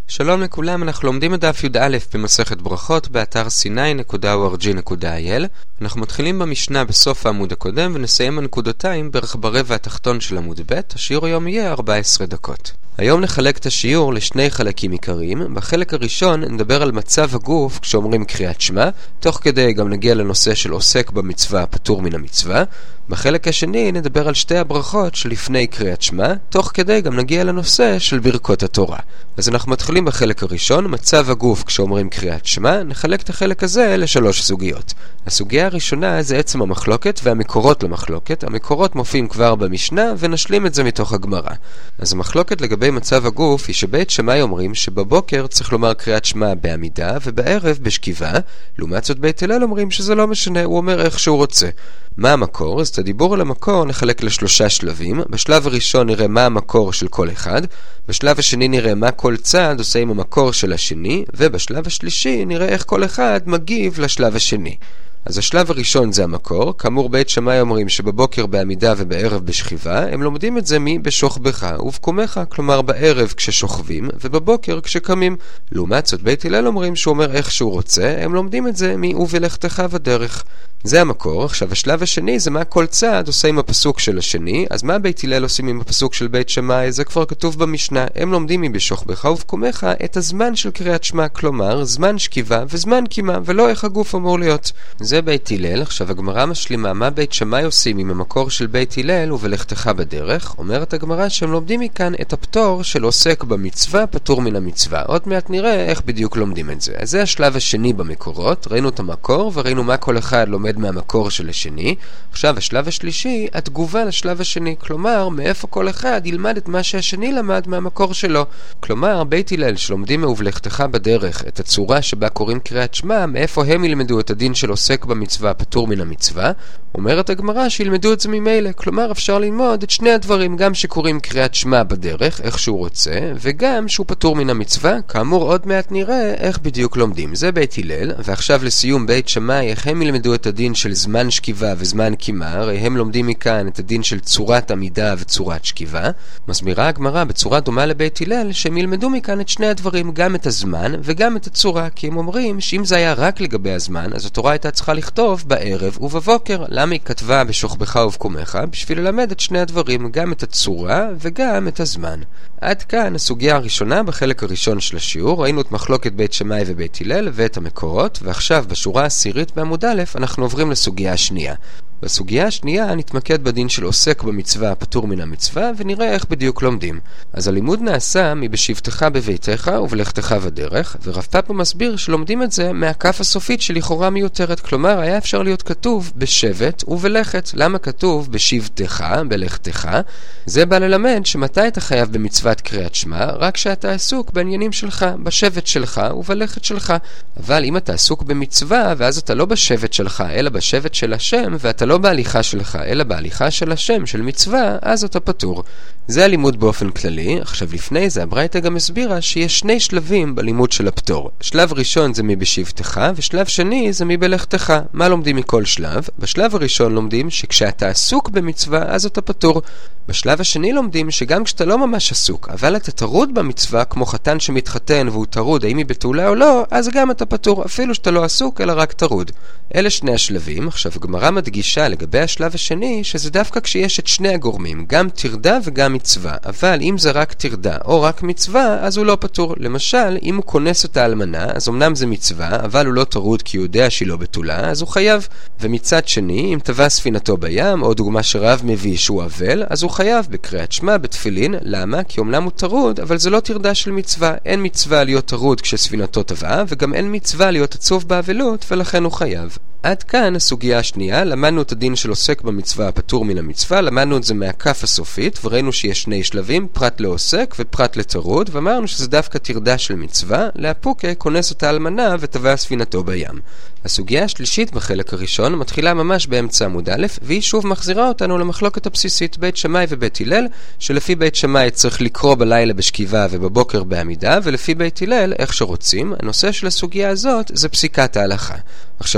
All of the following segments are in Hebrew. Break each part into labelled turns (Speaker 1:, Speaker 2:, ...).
Speaker 1: שלום לכולם, אנחנו לומדים את דף י"א במסכת ברכות באתר sinai.org.il. אנחנו מתחילים במשנה בסוף העמוד הקודם ונסיים הנקודתיים בערך ברבע התחתון של עמוד ב'. השיעור היום יהיה 14 דקות. היום נחלק את השיעור לשני חלקים עיקריים. בחלק הראשון נדבר על מצב הגוף כשאומרים קריאת שמע, תוך כדי גם נגיע לנושא של עוסק במצווה פטור מן המצווה. בחלק השני נדבר על שתי הברכות שלפני קריאת שמע, תוך כדי גם נגיע לנושא של ברכות התורה. אז אנחנו מתחילים בחלק הראשון, מצב הגוף כשאומרים קריאת שמע. נחלק את החלק הזה לשלוש סוגיות. הסוגיה הראשונה זה עצם המחלוקת והמקורות למחלוקת. המקורות מופיעים כבר במשנה ונשלים את זה מתוך הגמרא. אז המחלוקת לגבי מצב הגוף היא שבית שמאי אומרים שבבוקר צריך לומר קריאת שמע בעמידה ובערב בשכיבה. לעומת זאת בית הלל אומרים שזה לא משנה, הוא אומר איך שהוא רוצה. מה המקור? אז את הדיבור על המקור נחלק לשלושה שלבים. בשלב הראשון נראה מה המקור של כל אחד, בשלב השני נראה מה כל צד עושה עם המקור של השני, ובשלב השלישי נראה איך כל אחד מגיב לשלב השני. אז השלב הראשון זה המקור. כאמור בית שמאי אומרים שבבוקר בעמידה ובערב בשכיבה. הם לומדים את זה בשוכבך ובקומך, כלומר בערב כששוכבים ובבוקר כשקמים. לעומת זאת בית הלל אומרים שהוא אומר איך שהוא רוצה. הם לומדים את זה ובלכתך בדרך. זה המקור. עכשיו השלב השני זה מה כל צד עושה עם הפסוק של השני. אז מה בית הלל עושים עם הפסוק של בית שמאי? זה כבר כתוב במשנה. הם לומדים בשוכבך ובקומך את הזמן של קריאת שמע, כלומר זמן שכיבה וזמן קימה, ולא איך הגוף אמור להיות. זה בית הלל. עכשיו הגמרא משלימה מה בית שמאי עושים עם המקור של בית הלל ובלכתך בדרך. אומרת הגמרא שהם לומדים מכאן את הפטור של עוסק במצווה פטור מן המצווה. עוד מעט נראה איך בדיוק לומדים את זה. אז זה השלב השני במקורות. ראינו את המקור וראינו מה כל אחד לומד מהמקור של השני. עכשיו השלב השלישי, התגובה לשלב השני, כלומר מאיפה כל אחד ילמד את מה שהשני למד מהמקור שלו. כלומר בית הלל שלומדים ובלכתך בדרך את הצורה שבה קוראים קריאת שמע, מאיפה הם ילמדו את הדין של עוסק במצווה פטור מן המצווה. אומרת הגמרא שילמדו את זה ממילא, כלומר אפשר ללמוד את שני הדברים, גם שקוראים קריאת שמע בדרך איך שהוא רוצה, וגם שהוא פטור מן המצווה. כאמור עוד מעט נראה איך בדיוק לומדים. זה בית הלל. ועכשיו לסיום בית שמאי, איך הם ילמדו את הדין של זמן שכיבה וזמן קימה. הרי הם לומדים מכאן את הדין של צורת עמידה וצורת שכיבה. מסבירה הגמרא בצורה דומה לבית הלל שהם ילמדו מכאן את שני הדברים, גם את הזמן וגם את הצורה, כי הם אומרים שאם זה היה רק לגבי הזמן אז התורה הייתה צריכה לכתוב בערב ובבוקר. למה היא כתבה בשוכבך ובקומך? בשביל ללמד את שני הדברים, גם את הצורה וגם את הזמן. עד כאן הסוגיה הראשונה בחלק הראשון של השיעור. ראינו את מחלוקת בית שמאי ובית הלל ואת המקורות, ועכשיו בשורה העשירית בעמוד א' אנחנו עוברים לסוגיה השנייה. בסוגיה השנייה נתמקד בדין של עוסק במצווה פטור מן המצווה ונראה איך בדיוק לומדים. אז הלימוד נעשה מבשבתך בביתך ובלכתך בדרך, ורב פאפא מסביר שלומדים את זה מהכף הסופית שלכאורה מיותרת. כלומר היה אפשר להיות כתוב בשבט ובלכת. למה כתוב בשבתך בלכתך? זה בא ללמד שמתי אתה חייב במצוות קריאת שמע? רק שאתה עסוק בעניינים שלך, בשבט שלך ובלכת שלך. אבל אם אתה עסוק במצווה ואז אתה לא בשבט שלך אלא בשבט של השם, ואתה לא בהליכה שלך אלא בהליכה של השם של מצווה, אז אתה פטור. זה הלימוד באופן כללי. עכשיו לפני זה הברייתא גם הסבירה שיש שני שלבים בלימוד של הפטור. שלב ראשון זה מבשבתך ושלב שני זה מבלכתך. מה לומדים מכל שלב? בשלב הראשון לומדים שכשאתה עסוק במצווה אז אתה פטור. בשלב השני לומדים שגם כשאתה לא ממש עסוק אבל אתה תרוד במצווה, כמו חתן שמתחתן והוא תרוד האם היא בתולה או לא, אז גם אתה פטור אפילו שאתה לא עסוק אלא רק תרוד. אלה שני השלבים. עכשיו הגמרא מדגישה לגבי השלב השני שזה דווקא כשיש את שני הגורמים, גם תרדה וגם מצווה. אבל אם זה רק תרדה או רק מצווה אז הוא לא פטור. למשל אם הוא כונס אותה אלמנה אז אמנם זה מצווה אבל הוא לא תרוד כי הוא יודע שהיא לא בתולה, אז הוא חייב. ומצד שני אם טבע ספינתו בים, או דוגמה שרב מביא שהוא אבל, אז הוא חייב בקריאת שמע בתפילין. למה? כי אמנם הוא תרוד אבל זה לא תרדה של מצווה. אין מצווה להיות תרוד כשספינתו טבעה, וגם אין מצווה להיות עצוב באבלות, ולכן הוא חייב. עד כאן הסוגיה השנייה. למדנו את הדין של עוסק במצווה הפטור מן המצווה, למדנו את זה מהכף הסופית וראינו שיש שני שלבים, פרט לעוסק ופרט לתרוד, ואמרנו שזה דווקא תרדה של מצווה. להפוקה כונס אותה אלמנה וטבע ספינתו בים. הסוגיה השלישית בחלק הראשון מתחילה ממש באמצע עמוד א', והיא שוב מחזירה אותנו למחלוקת הבסיסית בית שמאי ובית הלל, שלפי בית שמאי צריך לקרוא בלילה בשכיבה ובבוקר בעמידה, ולפי בית הלל איך שרוצים. הנושא של הסוגיה הזאת זה פסיקת ההלכה. עכשיו ברור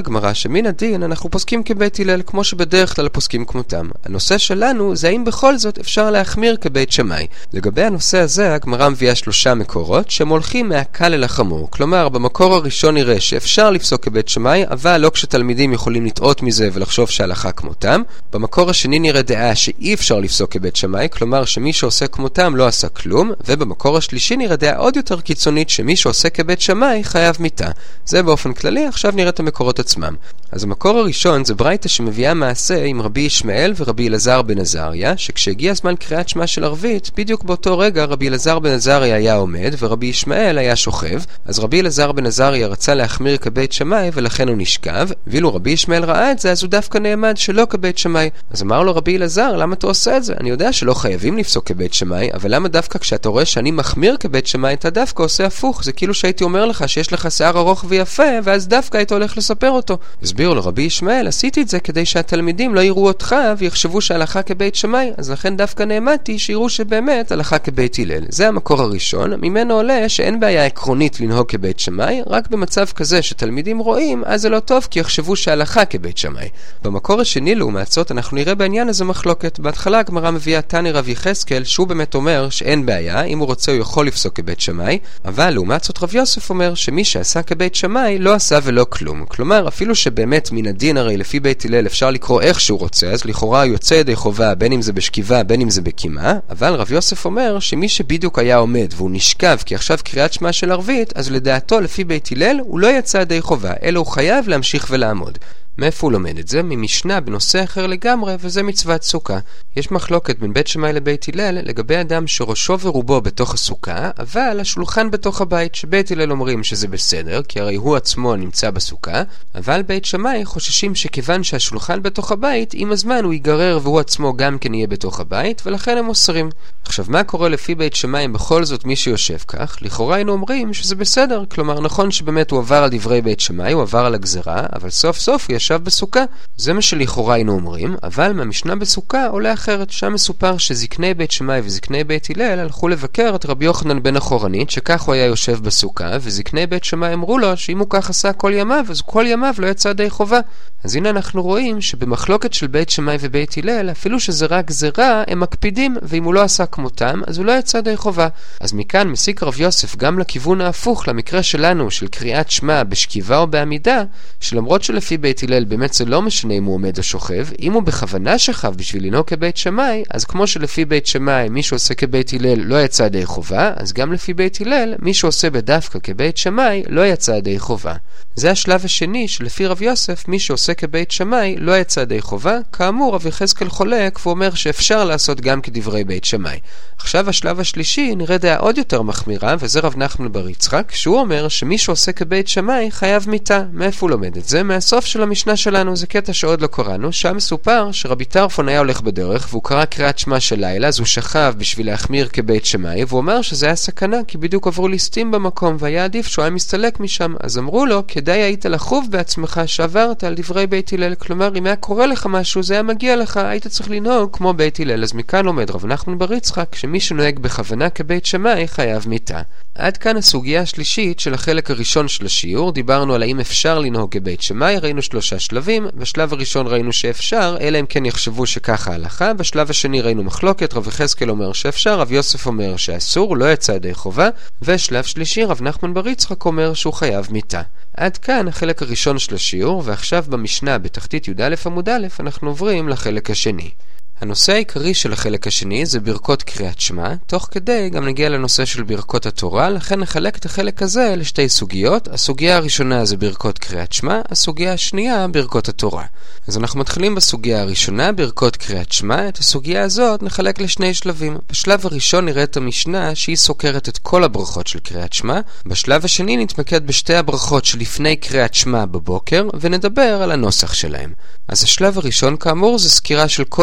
Speaker 1: הגמרא שמן הדין אנחנו פוסקים כבית הלל כמו שבדרך כלל פוסקים כמותם. הנושא שלנו זה האם בכל זאת אפשר להחמיר כבית שמאי. לגבי הנושא הזה הגמרא מביאה 3 מקורות שהם הולכים מהקל אל החמור. כלומר במקור הראשון נראה שאפשר לפסוק כבית שמאי, אבל לא כשתלמידים יכולים לטעות מזה ולחשוב שההלכה כמותם. במקור השני נראה דעה שאי אפשר לפסוק כבית שמאי, כלומר שמי שעושה כמותם לא עשה כלום. ובמקור השלישי נראה דעה עוד יותר קיצונית שמי שעושה כבית שמאי חייב מיתה. זה באופן כללי. עכשיו נראה את המקורות עצמם. אז המקור הראשון זה ברייתא שמביאה מעשה עם רבי ישמעאל ורבי אלעזר בן עזריה, שכשהגיע זמן קריאת שמע של ערבית, בדיוק באותו רגע רבי אלעזר בן עזריה היה עומד ורבי ישמעאל היה שוכב. אז רבי אלעזר בן עזריה רצה להחמיר כבית שמאי ולכן הוא נשכב, ואילו רבי ישמעאל ראה את זה אז הוא דווקא נעמד שלא כבית שמאי. אז אמר לו רבי אלעזר, למה אתה עושה את זה? אני יודע שלא חייבים לפסוק כבית שמאי, אבל למה דווקא כשאתה רואה שאני מחמיר כבית שמאי אתה דווקא עושה הפוך? זה כאילו שהייתי אומר לך שיש לך שיער ארוך ויפה ואז דווקא היית הולך לספר אותו. הסביר לו רבי ישמעאל, עשיתי את זה כדי שהתלמידים לא יראו אותך ויחשבו שהלכה כבית שמאי, אז לכן דווקא נעמדתי שיראו שבאמת הלכה כבית הלל. זה המקור הראשון, ממנו עולה שאין בעיה עקרונית לנהוג כבית שמאי, רק במצב כזה שתלמידים רואים, אז זה לא טוב כי יחשבו שהלכה כבית שמאי. במקור השני לעומת זאת אנחנו נראה בעניין הזה מחלוקת. בהתחלה הגמרא מביאה תנא רב יחזקאל שהוא באמת אומר שאין בעיה, אם הוא רוצה הוא יכול לפסוק כבית שמאי, אבל לעומת זאת רב יוסף אומר שמי שעשה כבית שמאי לא עשה ולא כלום. כלומר אפילו שבאמת מן הדין הרי לפי בית הלל אפשר לקרוא איך שהוא רוצה, אז לכאורה יוצא ידי חובה בין אם זה בשכיבה בין אם זה בקימה, אבל רב יוסף אומר שמי שבדיוק היה עומד והוא נשכב כי עכשיו קריאת שמע של ערבית, אז לדעתו לפי בית הלל הוא לא יצא ידי חובה אלא הוא חייב להמשיך ולעמוד. מאיפה הוא לומד את זה? ממשנה בנושא אחר לגמרי, וזה מצוות סוכה. יש מחלוקת בין בית שמאי לבית הלל לגבי אדם שראשו ורובו בתוך הסוכה, אבל השולחן בתוך הבית, שבית הלל אומרים שזה בסדר, כי הרי הוא עצמו נמצא בסוכה, אבל בית שמאי חוששים שכיוון שהשולחן בתוך הבית, עם הזמן הוא ייגרר והוא עצמו גם כן יהיה בתוך הבית, ולכן הם אוסרים. עכשיו, מה קורה לפי בית שמאי בכל זאת מי שיושב כך? לכאורה היינו אומרים שזה בסדר, כלומר נכון שבאמת הוא עבר על דברי בית שמאי, הוא עבר על הגזרה, אבל סוף סוף הוא ישב בסוכה. זה מה שלכאורה היינו אומרים, אבל מהמשנה בסוכה עולה אחרת. שם מסופר שזקני בית שמאי וזקני בית הלל הלכו לבקר את רבי יוחנן בן החורנית, שכך הוא היה יושב בסוכה, וזקני בית שמאי אמרו לו שאם הוא כך עשה כל ימיו, אז כל ימיו לא יצא די חובה. אז הנה אנחנו רואים שבמחלוקת של בית שמאי ובית הלל, אפילו שזה רק גזרה, הם מקפידים, ואם הוא לא עשה כמותם, אז הוא לא יצא די חובה. אז מכאן מסיק רב יוסף גם לכיוון ההפוך, למקרה שלנו של קריאת שמע בשכיבה או בעמידה, שלמרות שלפי בית הלל באמת זה לא משנה אם הוא עומד או שוכב, אם הוא בכוונה שכב בשביל לנהוג כבית שמאי, אז כמו שלפי בית שמאי מי שעושה כבית הלל לא יצא די חובה, אז גם לפי בית הלל מי שעושה בדווקא כבית שמאי לא יצא די חובה. זה השלב השני שלפי רב יוסף מי שעושה כבית שמאי לא יצא די חובה. כאמור רב יחזקאל חולק ואומר שאפשר לעשות גם כדברי בית שמאי. עכשיו השלב השלישי נראה דעה עוד יותר מחמירה, וזה רב נחמן בר יצחק, שהוא אומר שמי שעושה כבית שמאי חייב מיתה. מאיפה הוא לומד את זה? מהסוף של המשנה שלנו. זה קטע שעוד לא קראנו. שם מסופר שרבי טרפון היה הולך בדרך והוא קרא קריאת שמע של לילה, אז הוא שכב בשביל להחמיר כבית שמאי, והוא אומר שזה היה סכנה כי בדיוק עברו ליסטים במקום והיה עדיף שהוא היה מסתלק משם. אז אמרו לו כדאי היית לחוב בעצמך שעברת על דברי בית הלל, כלומר אם היה קורה לך משהו זה היה מגיע לך, היית צריך לנהוג כמו בית הלל. אז מכאן לומד רב נחמן בר יצחק שמי שנוהג בכוונה כבית שמאי חייב מיתה. עד כאן הסוגיה השלישית של החלק הראשון של השיעור. דיברנו על האם אפשר לנהוג כבית שמאי, ראינו 3 שלבים. בשלב הראשון ראינו שאפשר, אלא אם כן יחשבו שככה ההלכה. בשלב השני ראינו מחלוקת, רב יחזקאל אומר שאפשר, רב יוסף אומר שאסור, לא יצא ידי חובה, ושלב שלישי רב נחמן בר יצחק אומר שהוא חייב מיתה. עד כאן החלק הראשון של השיעור, ועכשיו במשנה בתחתית י"א עמוד א' אנחנו עוברים לחלק השני. הנושא העיקרי של החלק השני זה ברכות קריאת שמע, תוך כדי גם נגיע לנושא של ברכות התורה, לכן נחלק את החלק הזה לשתי סוגיות. הסוגיה הראשונה זה ברכות קריאת שמע, הסוגיה השנייה ברכות התורה. אז אנחנו מתחילים בסוגיה הראשונה, ברכות קריאת שמע. את הסוגיה הזאת נחלק לשני שלבים. בשלב הראשון נראה את המשנה שהיא סוקרת את כל הברכות של קריאת שמע. בשלב השני נתמקד בשתי הברכות שלפני קריאת שמע בבוקר, ונדבר על הנוסח שלהם. אז השלב הראשון כאמור זה סקירה של כל ברכות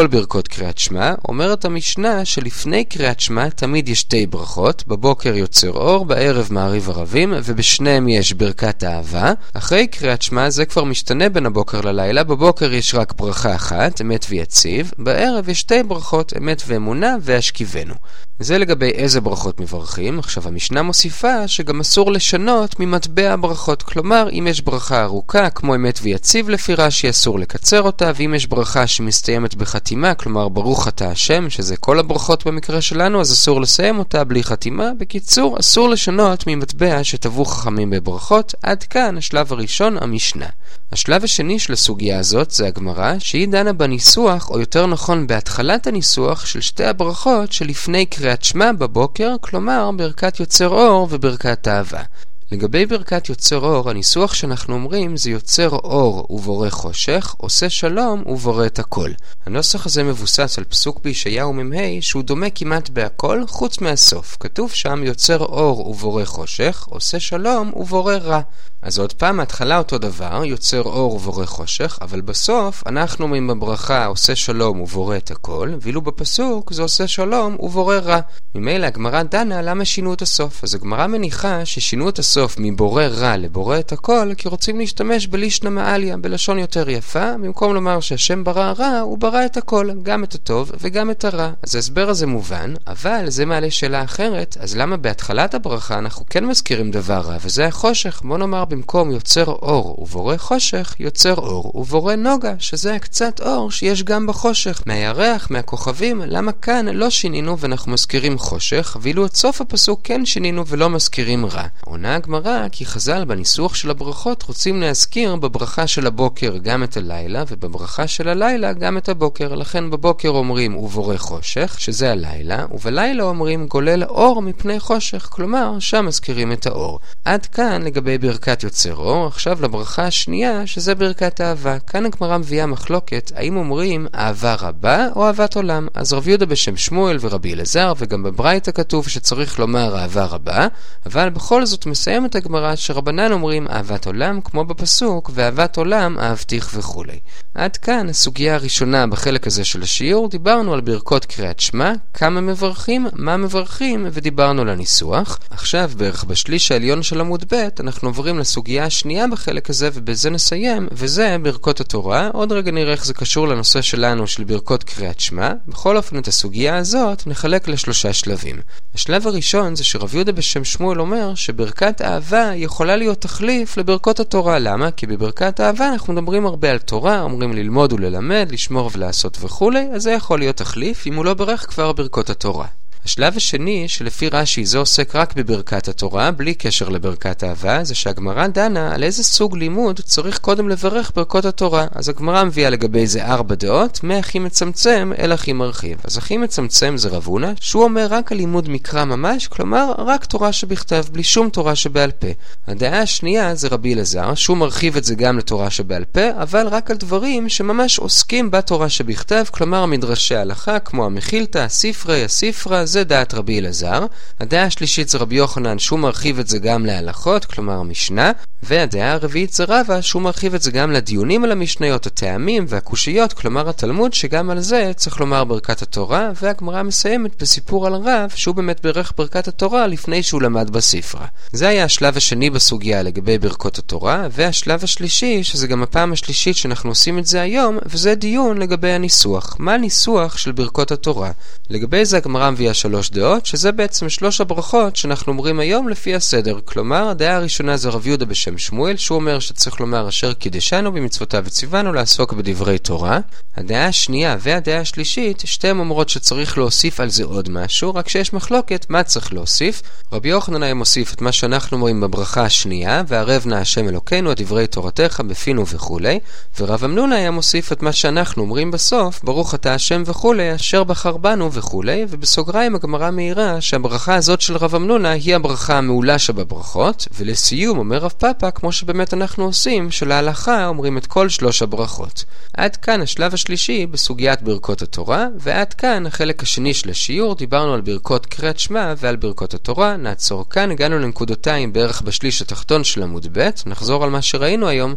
Speaker 1: ברכות קריאת שמע, אומרת המשנה שלפני קריאת שמע תמיד יש 2 ברכות, בבוקר יוצר אור, בערב מעריב ערבים, ובשניהם יש ברכת אהבה. אחרי קריאת שמע זה כבר משתנה בין הבוקר ללילה, בבוקר יש רק ברכה אחת, אמת ויציב, בערב יש 2 ברכות, אמת ואמונה והשכיבנו. זה לגבי איזה ברכות מברכים. עכשיו המשנה מוסיפה שגם אסור לשנות ממטבע הברכות, כלומר אם יש ברכה ארוכה כמו אמת ויציב לפי רש"י אסור לקצר אותה, ואם יש ברכה שמסתיימת בחתימה, כלומר ברוך אתה השם, שזה כל הברכות במקרה שלנו, אז אסור לסיים אותה בלי חתימה. בקיצור, אסור לשנות ממטבע שטבעו חכמים בברכות. עד כאן השלב הראשון, המשנה. השלב השני של הסוגיה הזאת זה הגמרא, שהיא דנה בניסוח, או יותר נכון בהתחלת הניסוח של 2 הברכות שלפני קריאת שמע בבוקר, כלומר ברכת יוצר אור וברכת אהבה. לגבי ברכת יוצר אור, הניסוח שאנחנו אומרים זה יוצר אור ובורא חושך, עושה שלום ובורא את הכל. הנוסח הזה מבוסס על פסוק בישעיהו מ"ה שהוא דומה כמעט בהכל חוץ מהסוף. כתוב שם יוצר אור ובורא חושך, עושה שלום ובורא רע. אז עוד פעם, ההתחלה אותו דבר, יוצר אור ובורא חושך, אבל בסוף אנחנו אומרים בברכה עושה שלום ובורא את הכל, ואילו בפסוק זה עושה שלום ובורא רע. ממילא הגמרא דנה למה שינו את הסוף. אז הגמרא מניחה ששינו את הסוף מבורא רע לבורא את הכל, כי רוצים להשתמש בלישנא מעליא, בלשון יותר יפה, במקום לומר שהשם ברא רע, הוא ברא את הכל, גם את הטוב וגם את הרע. אז ההסבר הזה מובן, אבל זה מעלה שאלה אחרת, אז למה בהתחלת הברכה אנחנו כן מזכירים דבר רע, וזה החושך? בוא נאמר במקום יוצר אור ובורא חושך, יוצר אור ובורא נוגה, שזה קצת אור שיש גם בחושך. מהירח, מהכוכבים, למה כאן לא שינינו ואנחנו מזכירים חושך, ואילו את סוף הפסוק כן שינינו ולא מזכירים רע? עונה הגמרא כי חז"ל בניסוח של הברכות רוצים להזכיר בברכה של הבוקר גם את הלילה, ובברכה של הלילה גם את הבוקר. לכן בבוקר אומרים ובורא חושך, שזה הלילה, ובלילה אומרים גולל אור מפני חושך, כלומר שם מזכירים את האור. עד כאן לגבי ברכת יוצר אור. עכשיו לברכה השנייה, שזה ברכת אהבה. כאן הגמרא מביאה מחלוקת האם אומרים אהבה רבה או אהבת עולם. אז רב יהודה בשם שמואל ורבי אלעזר, וגם בברייתא כתוב שצריך לומר אהבה רבה, אבל בכל זאת מסיים את הגמרא שרבנן אומרים אהבת עולם כמו בפסוק, ואהבת עולם אהבתיך וכו'. עד כאן הסוגיה הראשונה בחלק הזה של השיעור. דיברנו על ברכות קריאת שמע, כמה מברכים, מה מברכים, ודיברנו על הניסוח. עכשיו בערך בשליש העליון של עמוד ב' אנחנו עוברים לסוגיה השנייה בחלק הזה, ובזה נסיים, וזה ברכות התורה. עוד רגע נראה איך זה קשור לנושא שלנו של ברכות קריאת שמע. בכל אופן את הסוגיה הזאת נחלק ל3 שלבים. השלב הראשון זה שרב יהודה בשם שמואל אומר שברכת אהבה יכולה להיות תחליף לברכות התורה. למה? כי בברכת אהבה אנחנו מדברים הרבה על תורה, אומרים ללמוד וללמד, לשמור ולעשות וכו', אז זה יכול להיות תחליף אם הוא לא ברך כבר ברכות התורה. השלב השני, שלפי רש"י זה עוסק רק בברכת התורה, בלי קשר לברכת אהבה, זה שהגמרא דנה על איזה סוג לימוד צריך קודם לברך ברכות התורה. אז הגמרא מביאה לגבי זה 4 דעות, מהכי מצמצם אל הכי מרחיב. אז הכי מצמצם זה רב הונא, שהוא אומר רק על לימוד מקרא ממש, כלומר רק תורה שבכתב, בלי שום תורה שבעל פה. הדעה השנייה זה רבי אלעזר, שהוא מרחיב את זה גם לתורה שבעל פה, אבל רק על דברים שממש עוסקים בתורה שבכתב, כלומר מדרשי הלכה, כמו המחילתא, הספרי, הספרא, זה דעת רבי אלעזר. הדעה השלישית זה רבי יוחנן, שהוא מרחיב את זה גם להלכות, כלומר המשנה, והדעה הרביעית זה רבא, שהוא מרחיב את זה גם לדיונים על המשניות, הטעמים והקושיות, כלומר התלמוד, שגם על זה צריך לומר ברכת התורה. והגמרא מסיימת בסיפור על רב, שהוא באמת ברך ברכת התורה לפני שהוא למד בספרה. זה היה השלב השני בסוגיה לגבי ברכות התורה, והשלב השלישי, שזה גם הפעם השלישית שאנחנו עושים את זה היום, וזה דיון לגבי הניסוח. מה הניסוח של ברכות התורה? לגבי זה הגמרא מביאה 3 דעות, שזה בעצם 3 הברכות שאנחנו אומרים היום לפי הסדר. כלומר, הדעה הראשונה זה רב יהודה בשם שמואל, שהוא אומר שצריך לומר אשר קידשנו במצוותיו וציוונו לעסוק בדברי תורה. הדעה השנייה והדעה השלישית, שתיהן אומרות שצריך להוסיף על זה עוד משהו, רק שיש מחלוקת מה צריך להוסיף. רבי יוחנן היה מוסיף את מה שאנחנו אומרים בברכה השנייה, וערב נא השם אלוקינו את דברי תורתך בפינו וכו', ורב אמנון היה מוסיף את מה שאנחנו אומרים בסוף, ברוך אתה השם וכו', אשר בחר בנו וכו'. ובסוגריים הגמרא מעירה שהברכה הזאת של רב אמנון היא הברכה המעולה שבברכות, ולסיום אומר רב פאפא, כמו שבאמת אנחנו עושים, שלהלכה אומרים את כל 3 הברכות. עד כאן השלב השלישי בסוגיית ברכות התורה, ועד כאן החלק השני של השיעור. דיברנו על ברכות קריאת שמע ועל ברכות התורה. נעצור כאן, הגענו לנקודותיים בערך בשליש התחתון של עמוד ב'. נחזור על מה שראינו היום.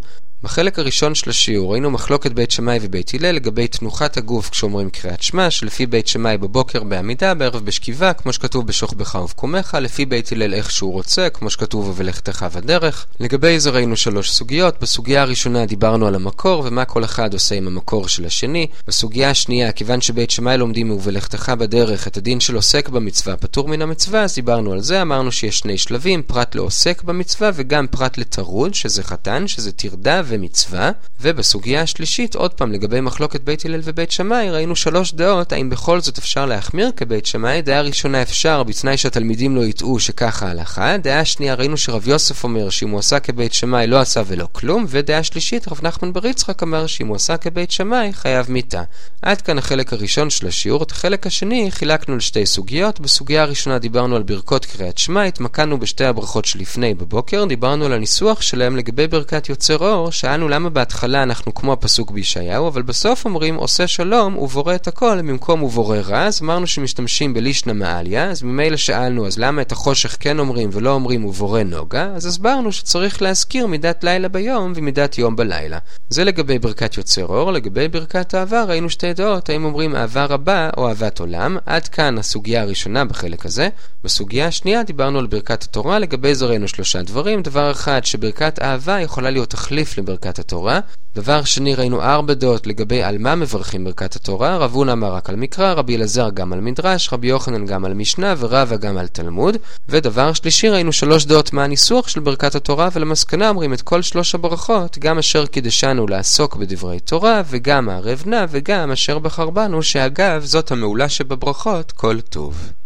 Speaker 1: בחלק הראשון של השיעור ראינו מחלוקת בית שמאי ובית הלל לגבי תנוחת הגוף כשאומרים קריאת שמע, שלפי בית שמאי בבוקר בעמידה, בערב בשכיבה, כמו שכתוב בשוכבך ובקומך, לפי בית הלל איך שהוא רוצה, כמו שכתוב ובלכתך בדרך. לגבי זה ראינו 3 סוגיות. בסוגיה הראשונה דיברנו על המקור ומה כל אחד עושה עם המקור של השני. בסוגיה השנייה, כיוון שבית שמאי לומדים ובלכתך בדרך את הדין של עוסק במצווה פטור מן המצווה, אז דיברנו על זה. אמרנו שיש 2 שלבים, פרט לעוסק במצווה וגם פרט לטרוד, שזה חתן, שזה תרדה ומצווה. ובסוגיה השלישית, עוד פעם לגבי מחלוקת בית הלל ובית שמאי, ראינו 3 דעות, האם בכל זאת אפשר להחמיר כבית שמאי. דעה ראשונה אפשר, בתנאי שהתלמידים לא יטעו שככה ההלכה. דעה שנייה ראינו שרב יוסף אומר שאם הוא עשה כבית שמאי לא עשה ולא כלום, ודעה שלישית רב נחמן בר יצחק אמר שאם הוא עשה כבית שמאי חייב מיתה. עד כאן החלק הראשון של השיעור. את החלק השני חילקנו ל2 סוגיות. בסוגיה הראשונה דיברנו על ברכות קריאת שמע, התמקדנו ב2 הברכות שלפני בבוקר, דיברנו על הניסוח שלהם לגבי ברכת יוצר אור. שאלנו למה בהתחלה אנחנו כמו הפסוק בישעיהו, אבל בסוף אומרים עושה שלום ובורא את הכל במקום ובורא רע. אז אמרנו שמשתמשים בלישנא מעליא, אז ממילא שאלנו אז למה את החושך כן אומרים ולא אומרים ובורא נוגה. אז הסברנו שצריך להזכיר מידת לילה ביום ומידת יום בלילה. זה לגבי ברכת יוצר אור. לגבי ברכת אהבה ראינו 2 דעות, האם אומרים אהבה רבה או אהבת עולם. עד כאן הסוגיה הראשונה בחלק הזה. בסוגיה השנייה דיברנו על ברכת התורה. לגבי זה ראינו 3 דברים. דבר אחד, שברכת אהבה יכולה להיות תחליף לברכת התורה. דבר שני, ראינו 4 דעות לגבי על מה מברכים ברכת התורה. רב הונא אמר רק על מקרא, רבי אלעזר גם על מדרש, רבי יוחנן גם על משנה ורבא גם על תלמוד. ודבר שלישי, ראינו 3 דעות מה הניסוח של ברכת התורה, ולמסקנה אומרים את כל 3 הברכות, גם אשר קידשנו לעסוק בדברי תורה, וגם הערב נא, וגם אשר בחר בנו, שאגב זאת המעולה שבברכות כל טוב.